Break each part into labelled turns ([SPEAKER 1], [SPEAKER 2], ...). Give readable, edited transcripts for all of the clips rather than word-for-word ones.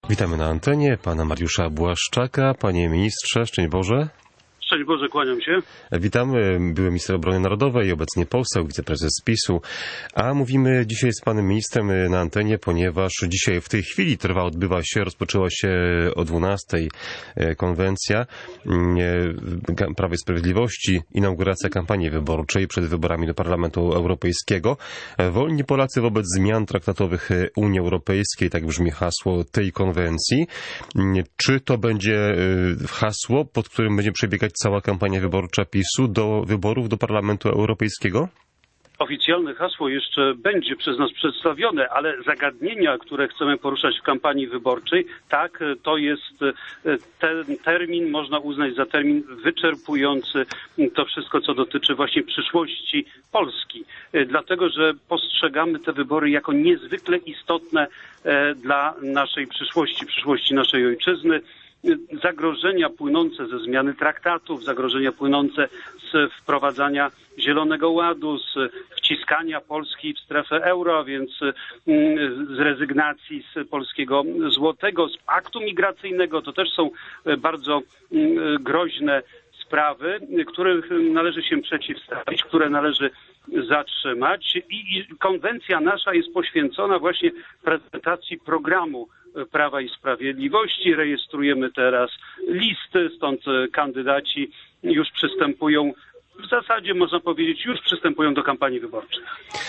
[SPEAKER 1] Witamy na antenie pana Mariusza Błaszczaka. Panie ministrze, szczęść Boże.
[SPEAKER 2] Szczęść Boże, kłaniam się.
[SPEAKER 1] Witamy, były minister obrony narodowej, obecnie poseł, wiceprezes PiS-u. A mówimy dzisiaj z panem ministrem na antenie, ponieważ dzisiaj w tej chwili rozpoczęła się o 12:00 konwencja Prawa i Sprawiedliwości, inauguracja kampanii wyborczej przed wyborami do Parlamentu Europejskiego. Wolni Polacy wobec zmian traktatowych Unii Europejskiej, tak brzmi hasło tej konwencji. Czy to będzie hasło, pod którym będzie przebiegać cała kampania wyborcza PiS-u do wyborów do Parlamentu Europejskiego?
[SPEAKER 2] Oficjalne hasło jeszcze będzie przez nas przedstawione, ale zagadnienia, które chcemy poruszać w kampanii wyborczej, tak, to jest ten termin, można uznać za termin wyczerpujący to wszystko, co dotyczy właśnie przyszłości Polski. Dlatego, że postrzegamy te wybory jako niezwykle istotne dla naszej przyszłości naszej ojczyzny. Zagrożenia płynące ze zmiany traktatów, zagrożenia płynące z wprowadzania Zielonego Ładu, z wciskania Polski w strefę euro, a więc z rezygnacji z polskiego złotego, z paktu migracyjnego. To też są bardzo groźne sprawy, których należy się przeciwstawić, które należy zatrzymać i konwencja nasza jest poświęcona właśnie prezentacji programu Prawa i Sprawiedliwości. Rejestrujemy teraz listy, stąd kandydaci już przystępują, w zasadzie można powiedzieć, już przystępują do kampanii wyborczej.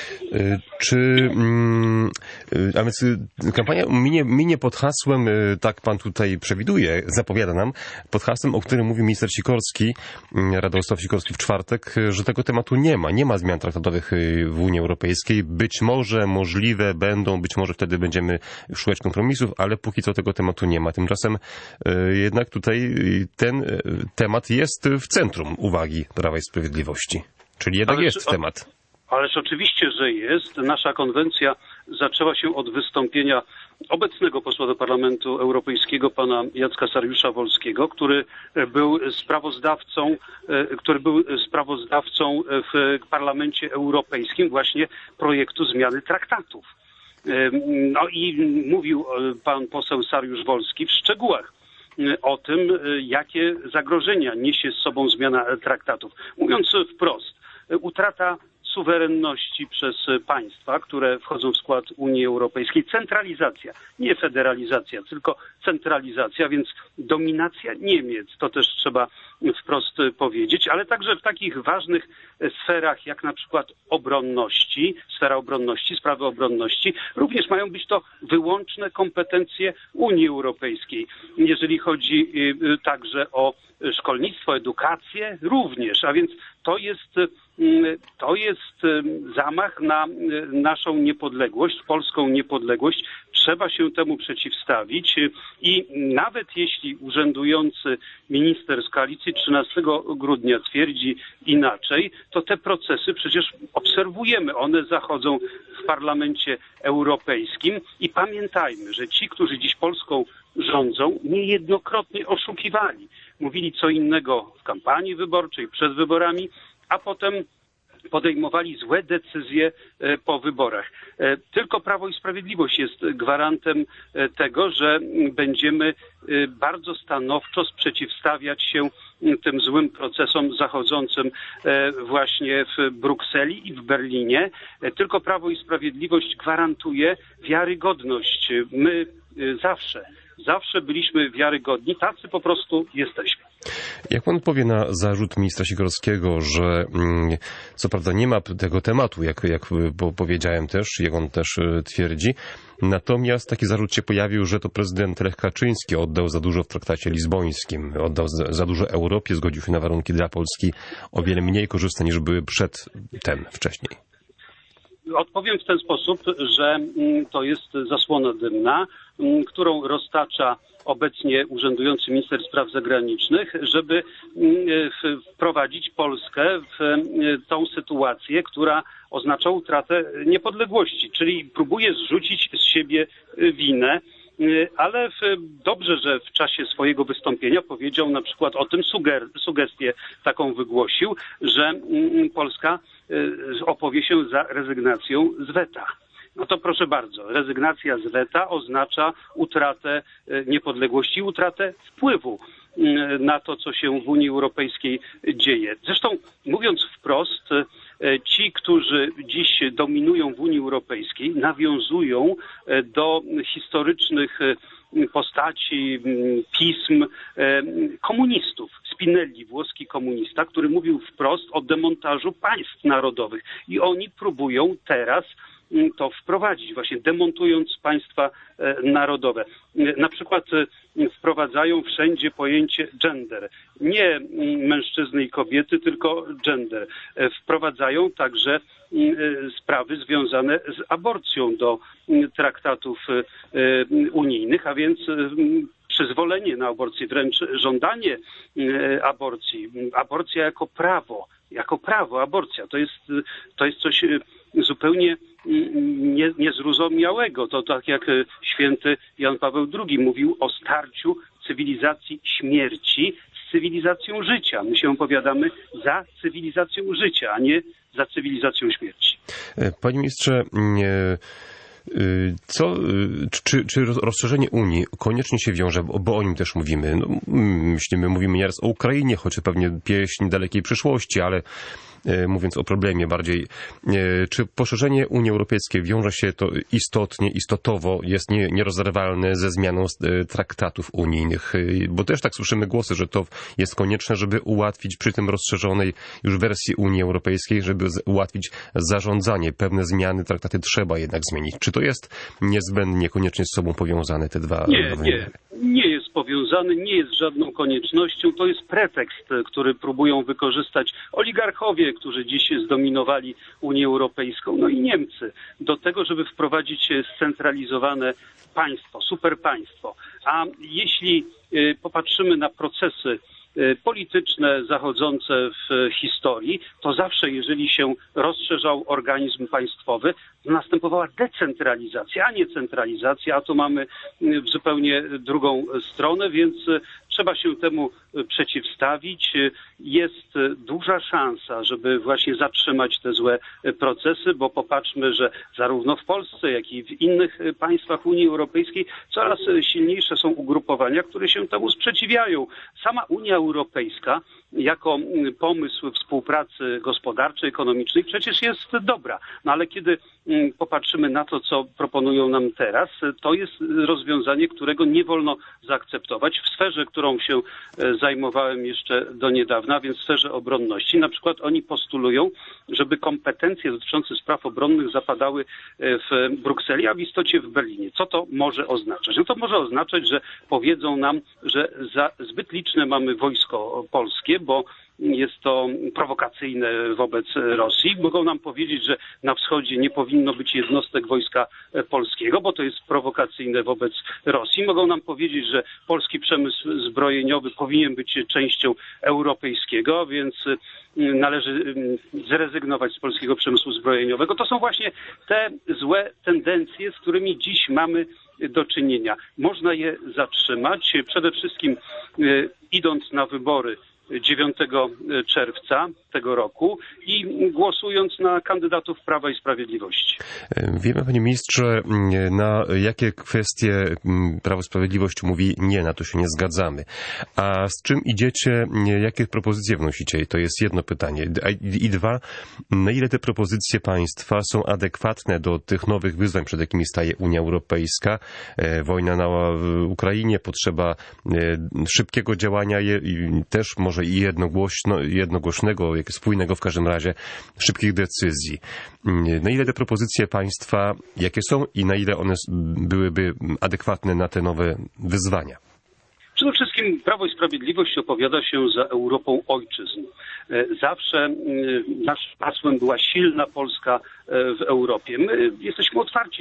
[SPEAKER 1] A więc kampania minie pod hasłem, tak pan tutaj przewiduje, zapowiada nam, pod hasłem, o którym mówił minister Sikorski, Radosław Sikorski w czwartek, że tego tematu nie ma zmian traktatowych w Unii Europejskiej. Być może możliwe będą, być może wtedy będziemy szukać kompromisów, ale póki co tego tematu nie ma. Tymczasem jednak tutaj ten temat jest w centrum uwagi Prawa i Sprawiedliwości. Czyli jednak jest temat.
[SPEAKER 2] Ależ oczywiście, że jest. Nasza konwencja zaczęła się od wystąpienia obecnego posła do Parlamentu Europejskiego, pana Jacka Saryusza-Wolskiego, który był sprawozdawcą w Parlamencie Europejskim właśnie projektu zmiany traktatów. No i mówił pan poseł Saryusz-Wolski w szczegółach o tym, jakie zagrożenia niesie z sobą zmiana traktatów. Mówiąc wprost, utrata suwerenności przez państwa, które wchodzą w skład Unii Europejskiej, centralizacja, nie federalizacja, tylko centralizacja, więc dominacja Niemiec, to też trzeba wprost powiedzieć, ale także w takich ważnych sferach jak na przykład sfera obronności, sprawy obronności, również mają być to wyłączne kompetencje Unii Europejskiej. Jeżeli chodzi także o szkolnictwo, edukację również, a więc to jest zamach na naszą niepodległość, polską niepodległość. Trzeba się temu przeciwstawić i nawet jeśli urzędujący minister z koalicji 13 grudnia twierdzi inaczej, to te procesy przecież obserwujemy. One zachodzą w Parlamencie Europejskim i pamiętajmy, że ci, którzy dziś Polską rządzą, niejednokrotnie oszukiwali. Mówili co innego w kampanii wyborczej, przed wyborami, a potem podejmowali złe decyzje po wyborach. Tylko Prawo i Sprawiedliwość jest gwarantem tego, że będziemy bardzo stanowczo sprzeciwstawiać się tym złym procesom zachodzącym właśnie w Brukseli i w Berlinie. Tylko Prawo i Sprawiedliwość gwarantuje wiarygodność. My zawsze byliśmy wiarygodni, tacy po prostu jesteśmy.
[SPEAKER 1] Jak pan powie na zarzut ministra Sikorskiego, że co prawda nie ma tego tematu, jak powiedziałem też, jak on też twierdzi, natomiast taki zarzut się pojawił, że to prezydent Lech Kaczyński oddał za dużo w traktacie lizbońskim, oddał za dużo Europie, zgodził się na warunki dla Polski o wiele mniej korzystne niż były wcześniej.
[SPEAKER 2] Odpowiem w ten sposób, że to jest zasłona dymna, którą roztacza obecnie urzędujący minister spraw zagranicznych, żeby wprowadzić Polskę w tą sytuację, która oznacza utratę niepodległości, czyli próbuje zrzucić z siebie winę, ale dobrze, że w czasie swojego wystąpienia powiedział na przykład o tym, sugestię taką wygłosił, że Polska opowie się za rezygnacją z weta. No to proszę bardzo, rezygnacja z weta oznacza utratę niepodległości, utratę wpływu na to, co się w Unii Europejskiej dzieje. Zresztą mówiąc wprost, ci, którzy dziś dominują w Unii Europejskiej, nawiązują do historycznych postaci, pism komunistów. Spinelli, włoski komunista, który mówił wprost o demontażu państw narodowych. I oni próbują teraz to wprowadzić, właśnie demontując państwa narodowe. Na przykład wprowadzają wszędzie pojęcie gender. Nie mężczyzny i kobiety, tylko gender. Wprowadzają także sprawy związane z aborcją do traktatów unijnych, a więc przyzwolenie na aborcję, wręcz żądanie aborcji. Aborcja jako prawo, aborcja. To jest coś zupełnie niezrozumiałego. To tak jak święty Jan Paweł II mówił o starciu cywilizacji śmierci z cywilizacją życia. My się opowiadamy za cywilizacją życia, a nie za cywilizacją śmierci.
[SPEAKER 1] Panie ministrze, czy rozszerzenie Unii koniecznie się wiąże, bo o nim też mówimy. Mówimy nieraz o Ukrainie, choć to pewnie pieśń dalekiej przyszłości, ale mówiąc o problemie bardziej, czy poszerzenie Unii Europejskiej wiąże się to istotowo, jest nierozerwalne ze zmianą traktatów unijnych? Bo też tak słyszymy głosy, że to jest konieczne, żeby ułatwić przy tym rozszerzonej już wersji Unii Europejskiej, żeby ułatwić zarządzanie. Pewne zmiany, traktaty trzeba jednak zmienić. Czy to jest niezbędnie, koniecznie z sobą powiązane te dwa?
[SPEAKER 2] Nie jest powiązany, nie jest żadną koniecznością. To jest pretekst, który próbują wykorzystać oligarchowie, którzy dziś zdominowali Unię Europejską, no i Niemcy, do tego, żeby wprowadzić scentralizowane państwo, superpaństwo. A jeśli popatrzymy na procesy polityczne zachodzące w historii, to zawsze, jeżeli się rozszerzał organizm państwowy, następowała decentralizacja, a nie centralizacja, a tu mamy w zupełnie drugą stronę, więc trzeba się temu przeciwstawić. Jest duża szansa, żeby właśnie zatrzymać te złe procesy, bo popatrzmy, że zarówno w Polsce, jak i w innych państwach Unii Europejskiej coraz silniejsze są ugrupowania, które się temu sprzeciwiają. Sama Unia Europejska jako pomysł współpracy gospodarczej, ekonomicznej przecież jest dobra. No ale kiedy popatrzymy na to, co proponują nam teraz, to jest rozwiązanie, którego nie wolno zaakceptować. W sferze, którą się zajmowałem jeszcze do niedawna, więc w sferze obronności, na przykład oni postulują, żeby kompetencje dotyczące spraw obronnych zapadały w Brukseli, a w istocie w Berlinie. Co to może oznaczać? No to może oznaczać, że powiedzą nam, że za zbyt liczne mamy wojsko polskie, bo jest to prowokacyjne wobec Rosji. Mogą nam powiedzieć, że na wschodzie nie powinno być jednostek wojska polskiego, bo to jest prowokacyjne wobec Rosji. Mogą nam powiedzieć, że polski przemysł zbrojeniowy powinien być częścią europejskiego, więc należy zrezygnować z polskiego przemysłu zbrojeniowego. To są właśnie te złe tendencje, z którymi dziś mamy do czynienia. Można je zatrzymać, przede wszystkim idąc na wybory 9 czerwca tego roku i głosując na kandydatów Prawa i Sprawiedliwości.
[SPEAKER 1] Wiemy, panie ministrze, na jakie kwestie Prawo i Sprawiedliwość mówi nie, na to się nie zgadzamy. A z czym idziecie, jakie propozycje wnosicie? To jest jedno pytanie. I dwa, na ile te propozycje państwa są adekwatne do tych nowych wyzwań, przed jakimi staje Unia Europejska? Wojna na Ukrainie, potrzeba szybkiego działania, też może i jednogłośnego, spójnego w każdym razie, szybkich decyzji. Na ile te propozycje państwa, jakie są i na ile one byłyby adekwatne na te nowe wyzwania?
[SPEAKER 2] Przede wszystkim Prawo i Sprawiedliwość opowiada się za Europą ojczyzn. Zawsze naszym hasłem była silna Polska w Europie. My jesteśmy otwarci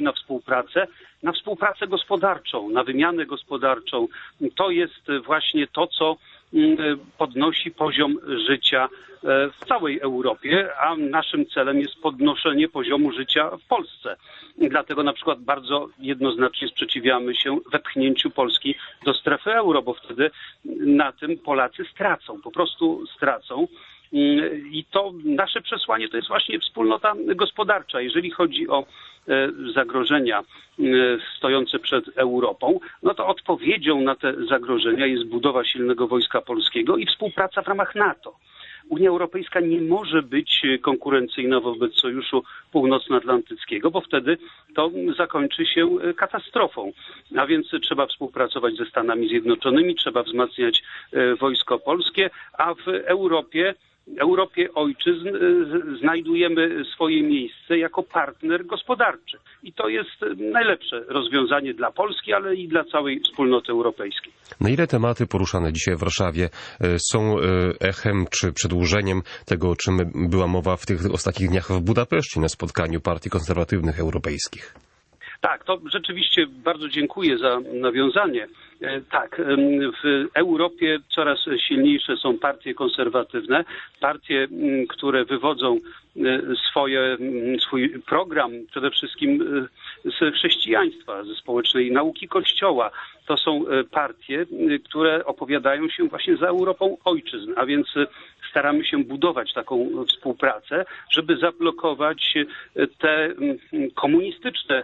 [SPEAKER 2] na współpracę gospodarczą, na wymianę gospodarczą. To jest właśnie to, co podnosi poziom życia w całej Europie, a naszym celem jest podnoszenie poziomu życia w Polsce. Dlatego na przykład bardzo jednoznacznie sprzeciwiamy się wepchnięciu Polski do strefy euro, bo wtedy na tym Polacy stracą, po prostu stracą. I to nasze przesłanie to jest właśnie wspólnota gospodarcza. Jeżeli chodzi o zagrożenia stojące przed Europą, no to odpowiedzią na te zagrożenia jest budowa silnego wojska polskiego i współpraca w ramach NATO. Unia Europejska nie może być konkurencyjna wobec Sojuszu Północnoatlantyckiego, bo wtedy to zakończy się katastrofą. A więc trzeba współpracować ze Stanami Zjednoczonymi, trzeba wzmacniać wojsko polskie, a w Europie ojczyzn znajdujemy swoje miejsce jako partner gospodarczy. I to jest najlepsze rozwiązanie dla Polski, ale i dla całej wspólnoty europejskiej.
[SPEAKER 1] Na ile tematy poruszane dzisiaj w Warszawie są echem czy przedłużeniem tego, o czym była mowa w tych ostatnich dniach w Budapeszcie na spotkaniu partii konserwatywnych europejskich?
[SPEAKER 2] Tak, to rzeczywiście bardzo dziękuję za nawiązanie. Tak, w Europie coraz silniejsze są partie konserwatywne, partie, które wywodzą swój program przede wszystkim z chrześcijaństwa, ze społecznej nauki Kościoła. To są partie, które opowiadają się właśnie za Europą ojczyzn, a więc staramy się budować taką współpracę, żeby zablokować te komunistyczne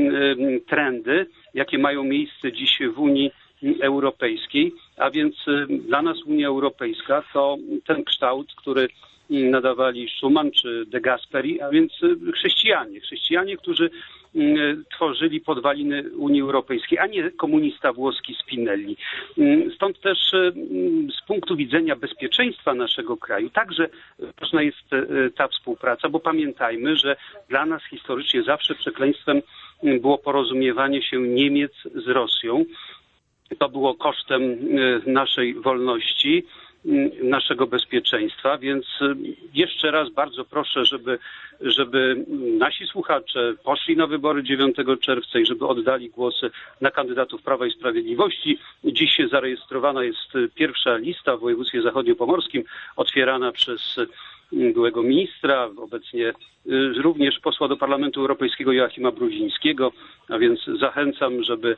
[SPEAKER 2] trendy, jakie mają miejsce dziś w Unii Europejskiej, a więc dla nas Unia Europejska to ten kształt, który nadawali Schuman czy de Gasperi, a więc chrześcijanie, którzy tworzyli podwaliny Unii Europejskiej, a nie komunista włoski Spinelli. Stąd też z punktu widzenia bezpieczeństwa naszego kraju także ważna jest ta współpraca, bo pamiętajmy, że dla nas historycznie zawsze przekleństwem było porozumiewanie się Niemiec z Rosją. To było kosztem naszej wolności, naszego bezpieczeństwa, więc jeszcze raz bardzo proszę, żeby nasi słuchacze poszli na wybory 9 czerwca i żeby oddali głosy na kandydatów Prawa i Sprawiedliwości. Dziś zarejestrowana jest pierwsza lista w województwie zachodniopomorskim, otwierana przez byłego ministra, obecnie również posła do Parlamentu Europejskiego Joachima Brudzińskiego, a więc zachęcam, żeby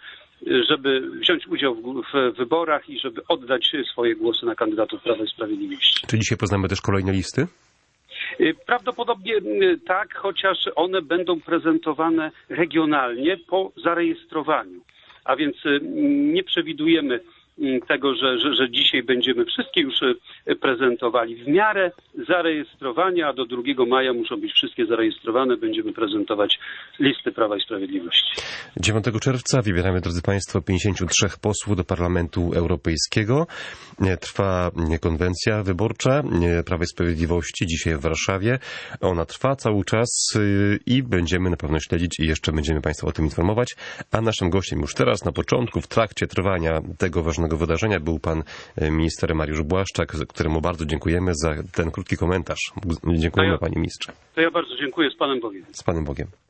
[SPEAKER 2] wziąć udział w wyborach i żeby oddać swoje głosy na kandydatów Prawa i Sprawiedliwości.
[SPEAKER 1] Czy dzisiaj poznamy też kolejne listy?
[SPEAKER 2] Prawdopodobnie tak, chociaż one będą prezentowane regionalnie po zarejestrowaniu. A więc nie przewidujemy tego, że dzisiaj będziemy wszystkie już prezentowali. W miarę zarejestrowania, a do 2 maja muszą być wszystkie zarejestrowane, będziemy prezentować listy Prawa i Sprawiedliwości.
[SPEAKER 1] 9 czerwca wybieramy, drodzy Państwo, 53 posłów do Parlamentu Europejskiego. Trwa konwencja wyborcza Prawa i Sprawiedliwości dzisiaj w Warszawie. Ona trwa cały czas i będziemy na pewno śledzić i jeszcze będziemy Państwa o tym informować. A naszym gościem już teraz, na początku, w trakcie trwania tego ważnego wydarzenia był pan minister Mariusz Błaszczak, któremu bardzo dziękujemy za ten krótki komentarz. Dziękujemy, panie ministrze.
[SPEAKER 2] To ja bardzo dziękuję. Z Panem Bogiem.
[SPEAKER 1] Z Panem Bogiem.